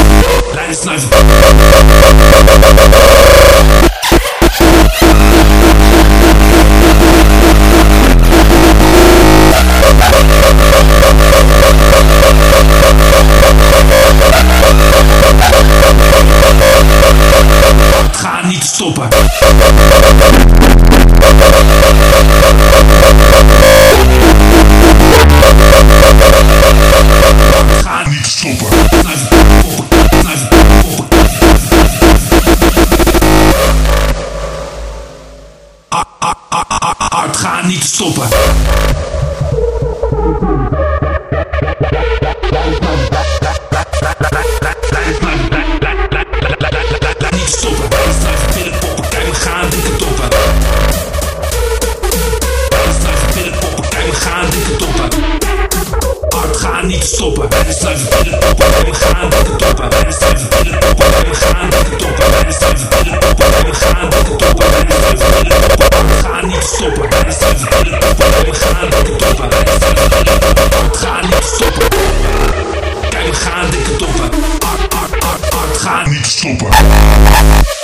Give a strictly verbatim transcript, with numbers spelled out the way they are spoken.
Lijnen snuiven. Ga niet stoppen. Ga niet stoppen. Snuiven, poppen, snuiven, poppen. Hard, ga niet stoppen. Niet stoppen. Snuiven, pillen, poppen, kijk we gaan dikke toppen. Snuiven, pillen, poppen, kijk we gaan dikke toppen. Hard, ga niet stoppen. Snuiven, pillen, poppen, kijk we gaan dikke toppen. Snuiven, pillen, poppen, kijk we gaan dikke toppen. Snuiven, pillen, poppen, kijk we gaan dikke toppen. Snuiven, pillen, poppen, hard, ga niet stoppen. Snuiven, pillen, poppen, kijk we gaan dikke toppen. Snuiven, pillen, poppen, hard, ga niet stoppen. Kijk we gaan dikke toppen. Hard, hard, hard, hard, ga niet stoppen.